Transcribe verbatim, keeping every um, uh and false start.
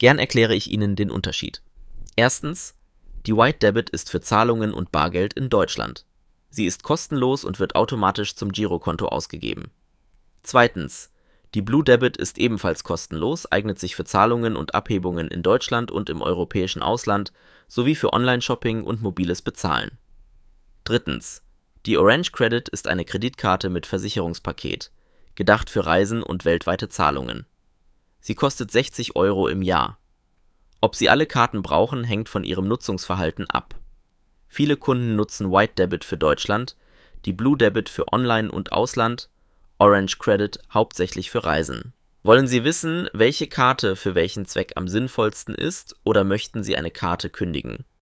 Gern erkläre ich Ihnen den Unterschied. Erstens: Die White Debit ist für Zahlungen und Bargeld in Deutschland. Sie ist kostenlos und wird automatisch zum Girokonto ausgegeben. Zweitens: Die Blue Debit ist ebenfalls kostenlos, eignet sich für Zahlungen und Abhebungen in Deutschland und im europäischen Ausland sowie für Online-Shopping und mobiles Bezahlen. Drittens: Die Orange Credit ist eine Kreditkarte mit Versicherungspaket, gedacht für Reisen und weltweite Zahlungen. Sie kostet sechzig Euro im Jahr. Ob Sie alle Karten brauchen, hängt von Ihrem Nutzungsverhalten ab. Viele Kunden nutzen White Debit für Deutschland, die Blue Debit für Online und Ausland, Orange Credit hauptsächlich für Reisen. Wollen Sie wissen, welche Karte für welchen Zweck am sinnvollsten ist, oder möchten Sie eine Karte kündigen?